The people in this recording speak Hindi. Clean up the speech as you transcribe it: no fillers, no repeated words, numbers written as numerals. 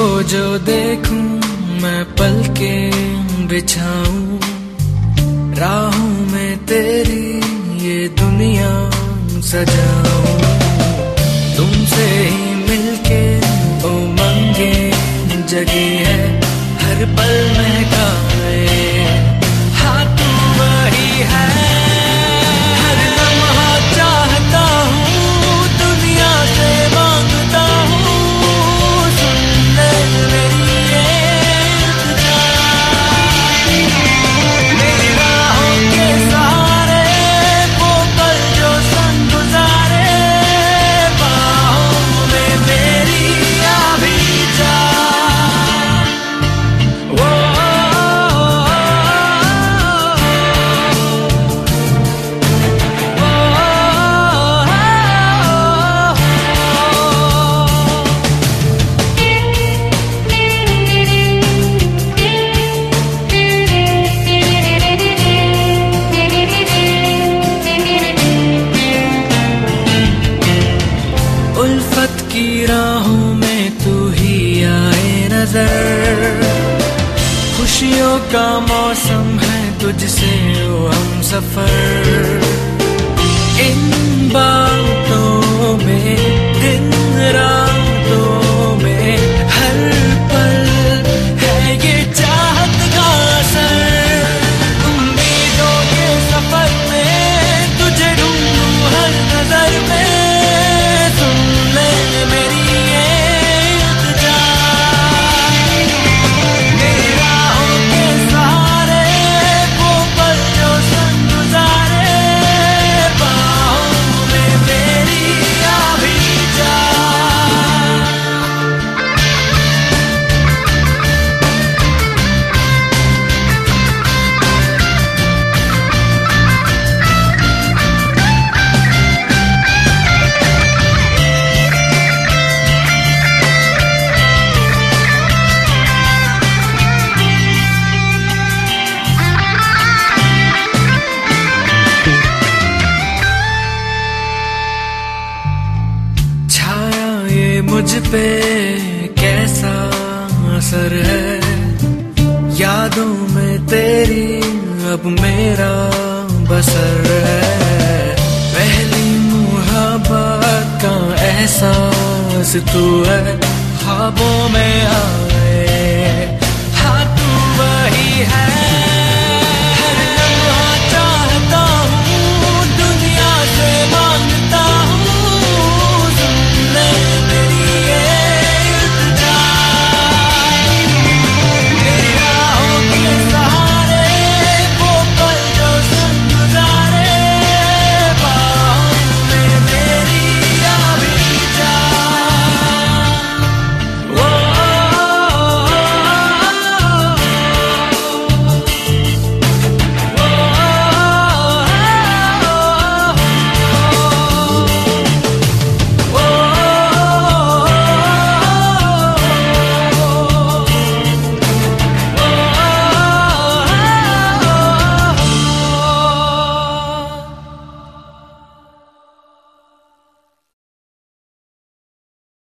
जो देखूं मैं पलके बिछाऊं, राहों में तेरी ये दुनिया सजाऊं। तुमसे ही मिलके उमंगे जगी है, हर पल महकाए हाँ तू वही है। हर लम्हा चाहता हूँ, दुनिया से मांगता हूँ, सुन ले मेरी ये इल्तिजा। मेरी राहों के सहारे वो पल जो संग गुजारे, बाहों में मेरी आ भी जा। उल्फत की राहों में तू ही आए नजर, खुशियों का मौसम है तुझसे ओ हम सफर। इन बातों में दिन रातों में हर पल है ये चाहत का असर। उम्मीदों के सफर में तुझे ढूंढूं हर नजर में, सुन ले मेरी ये इल्तिजा। मेरी राहों के सहारे वो पल जो संग गुजारे, बाहों में मेरी आ भी जा। छाया ये मुझ पे कैसा असर है, यादों में तेरी अब मेरा बसर है। पहली मुहब्बत का एहसास तू है, ख्वाबों में आए हाँ तू वही है।